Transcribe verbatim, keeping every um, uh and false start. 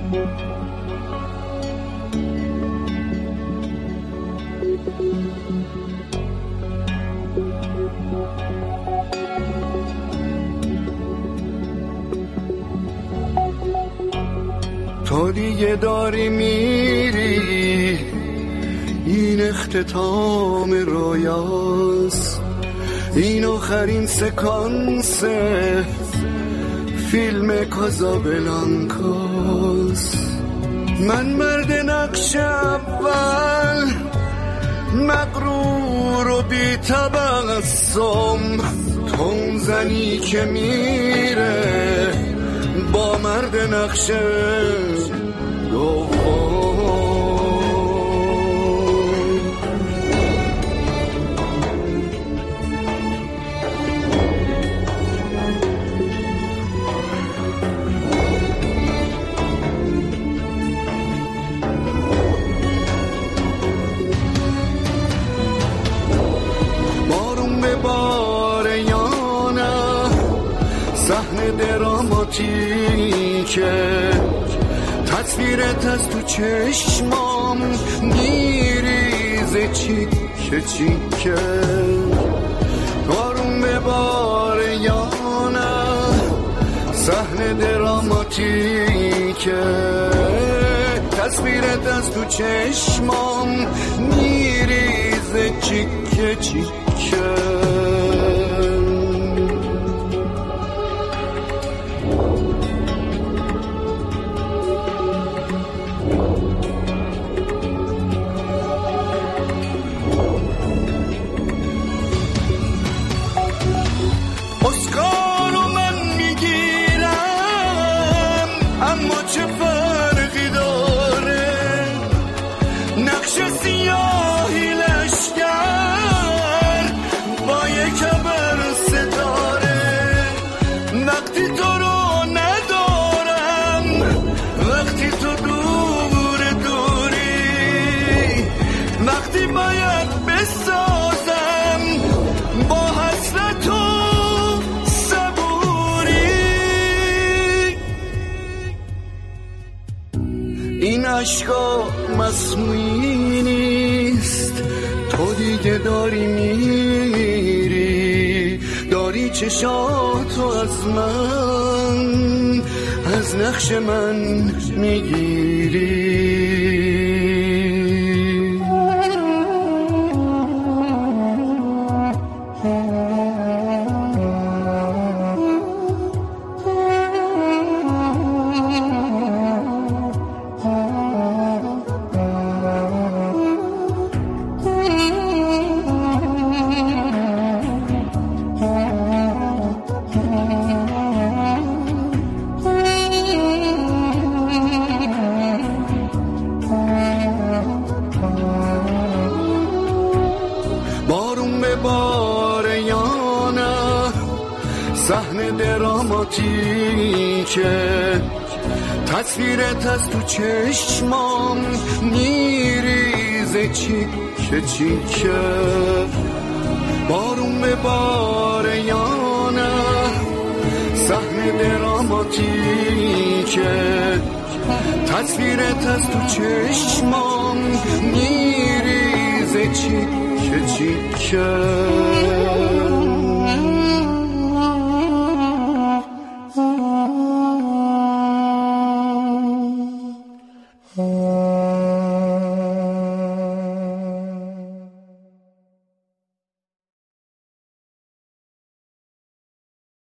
تو دیگه داری میری، این اختتام رویاست، این آخرین سکانس فیلم کازابلانکاست. من مرد نقش اول، مغرور و بی تبسم، تو اون زنی که میره با مرد نقش دوم. بارون به باره یا نه، صحنه دراماتیکه، تصویرت از تو چشمام میریزه چیکه چیکه. بارون به باره یا نه، صحنه دراماتیکه، تصویرت از تو چشمام میریزه چیکه چیکه. اسکارو من میگیرم، اما چه فرقی داره، نقش سیاهی لشگر با یک ابر ستاره. وقتی تو رو ندارم، وقتی تو دور دوری، وقتی باید بسازم با حسرت و این عشقا مسموعی نیست، تو دیگه داری میری، داری چشاتو از من، از نقش من میگیری. بارون به باره یا نه، صحنه دراماتیکه، تصویرت از تو چشمام میریزه چیکه چیکه. بارون به باره یا نه، صحنه دراماتیکه، تصویرت از تو چشمام میریزه چیکه چیکه.